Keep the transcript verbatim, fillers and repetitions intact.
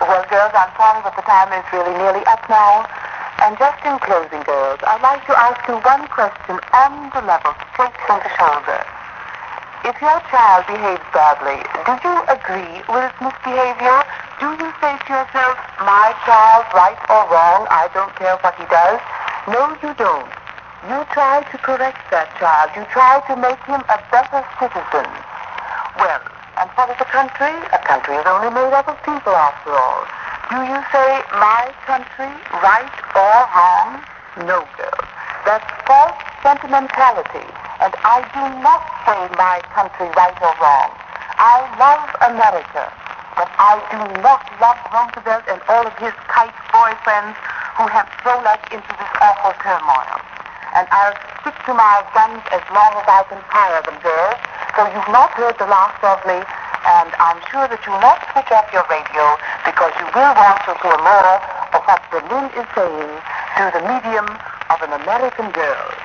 Well, girls, I'm sorry, but the time is really nearly up now. And just in closing, girls, I'd like to ask you one question on the level, straight from the shoulder. If your child behaves badly, do you agree with its misbehavior? Do you say to yourself, my child, right or wrong, I don't care what he does? No, you don't. You try to correct that child. You try to make him a better citizen. Well, and what is a country? A country is only made up of people, after all. Do you say, my country, right or wrong? No, girl. That's false sentimentality. And I do not say my country, right or wrong. I love America. But I do not love Roosevelt and all of his kite boyfriends who have thrown us into this awful turmoil. And I'll stick to my guns as long as I can fire them, girls. So you've not heard the last of me, and I'm sure that you'll not switch off your radio because you will want to hear more of what Berlin is saying through the medium of an American girl.